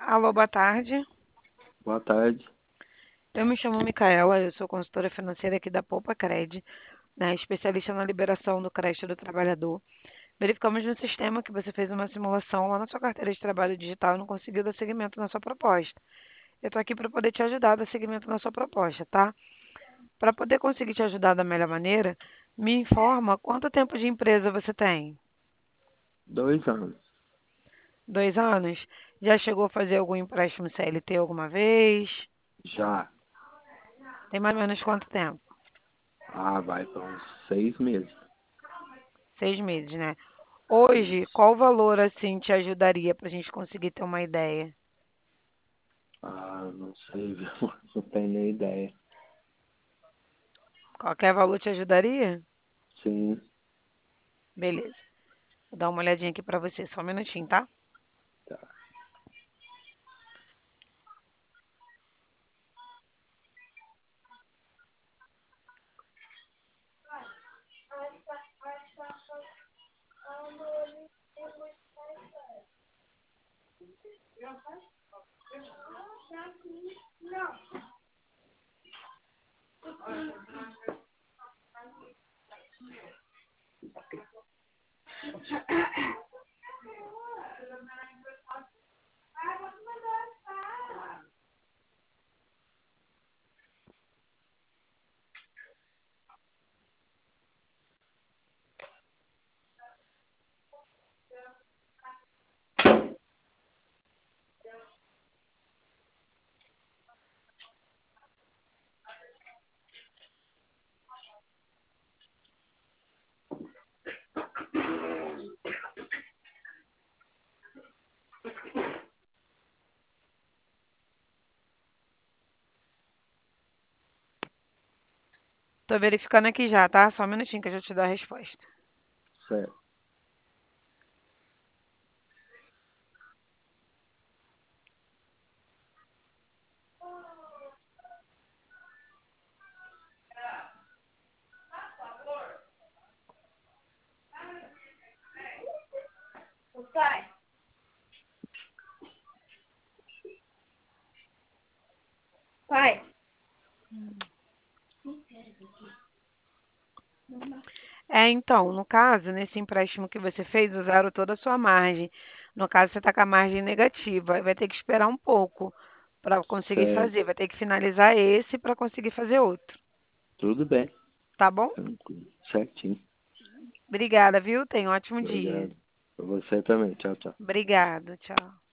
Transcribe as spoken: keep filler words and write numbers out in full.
Alô, boa tarde. Boa tarde. Eu me chamo Micaela, eu sou consultora financeira aqui da Poupa Cred, né, especialista na liberação do crédito do trabalhador. Verificamos no sistema que você fez uma simulação lá na sua carteira de trabalho digital e não conseguiu dar seguimento na sua proposta. Eu estou aqui para poder te ajudar a dar seguimento na sua proposta, tá? Para poder conseguir te ajudar da melhor maneira, me informa quanto tempo de empresa você tem? Dois anos. Dois anos? Já chegou a fazer algum empréstimo C L T alguma vez? Já. Tem mais ou menos quanto tempo? Ah, vai para uns seis meses. Seis meses, né? Hoje, Isso. qual valor assim te ajudaria para a gente conseguir ter uma ideia? Ah, não sei, viu? Não tenho nem ideia. Qualquer valor te ajudaria? Sim. Beleza. Vou dar uma olhadinha aqui para você, só um minutinho, tá? Tá. Tô verificando aqui já, tá? Só um minutinho que eu já te dou a resposta. Certo. Pai, pai. É, então, no caso, nesse empréstimo que você fez, usaram toda a sua margem. No caso, você está com a margem negativa. Vai ter que esperar um pouco para conseguir Certo. fazer. Vai ter que finalizar esse para conseguir fazer outro. Tudo bem. Tá bom? Tranquilo. Certinho. Obrigada, viu? Tenha um ótimo dia. Obrigado. Pra você também. Tchau, tchau. Obrigada, tchau.